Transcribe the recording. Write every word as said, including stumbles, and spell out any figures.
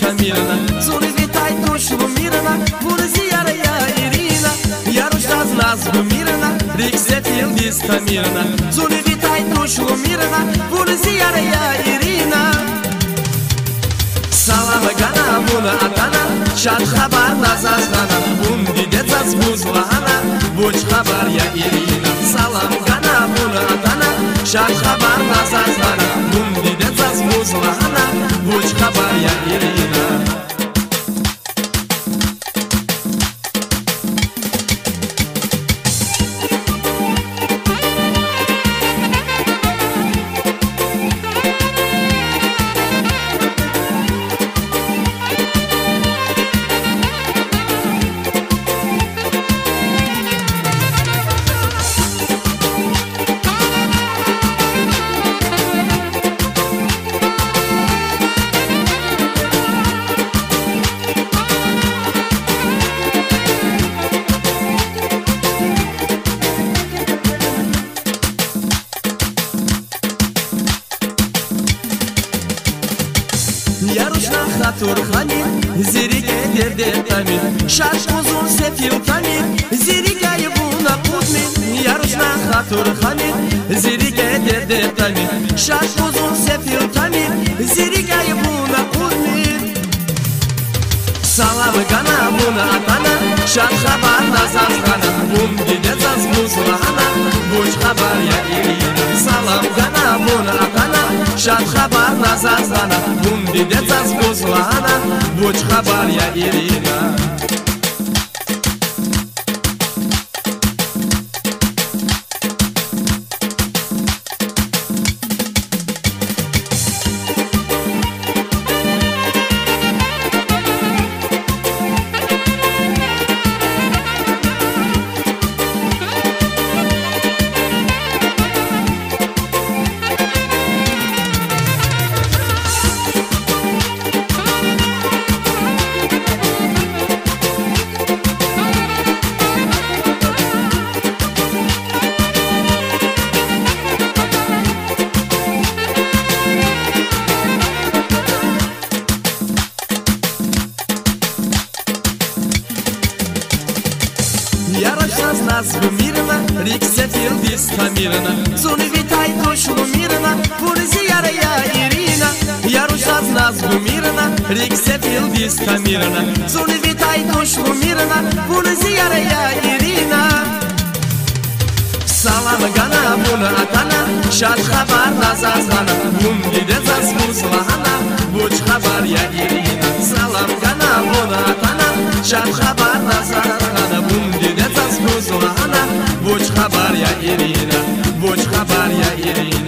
Mirna, zone vitaj došlo Mirna, Burzijara ja Irina, Jarošta nazvu Mirna, Rik se fil dista Mirna, zone vitaj došlo Mirna, Burzijara ja Irina. Salam gana buna atana, şad haber nazazlana, bundi dezaz buzlana, buç haber ya Irina. Salam gana buna atana, şad haber nazazlana, bundi dezaz buzlana, buç haber ya Irina. Yarushna khatur khani zirike derde tami shash uzun sefil tami zirike yibuna qudmi Yarushna khatur khani zirike derde tami shash uzun sefil tami zirike yibuna qudmi Salam gana buna atana shad khabar nazazgana bundi dezaz buzlana buch khabar ya Irina Salam gana buna atana shad khabar nazazgana bundi dezaz buzlana buch khabar ya Irina. Yaroshta nazvu Mirna, Rik se fil dista Mirna, zone vitaj došlo Mirna, Burzijara ja Irina. Yaroshta nazvu Mirna, Rik se fil dista Mirna, zone vitaj došlo Mirna, Burzijara ja Irina. Salam gana buna atana, shad khabar nazazgana, bundi dezaz buzlana, buch khabar ya Irina. Salam gana buna atana, shad khabar nazazgana, bundi dezaz buzlana, buch khabar ya Irina, buch khabar ya Irina.